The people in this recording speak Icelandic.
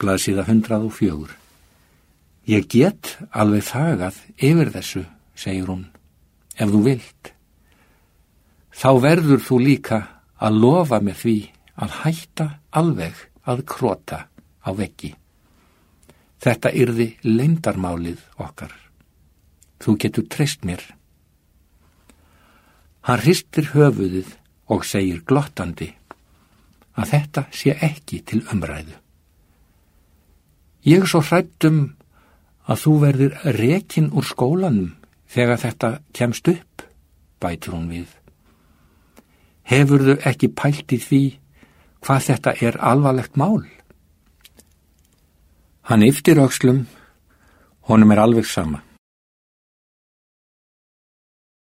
Blaðsíða 104. Ég get alveg þagað yfir þessu, segir hún, ef þú vilt. Þá verður þú líka að lofa með því að hætta alveg að krota á veggi. Þetta yrði leyndarmálið okkar. Þú getur treyst mér. Hann hristir höfuðið og segir glottandi að þetta sé ekki til umræðu. Ég er svo hrædd að þú verðir rekin úr skólanum þegar þetta kemst upp, bætir hún við. Hefurðu ekki pælt í því hvað þetta er alvarlegt mál? Hann ypptir öxlum, honum er alveg sama.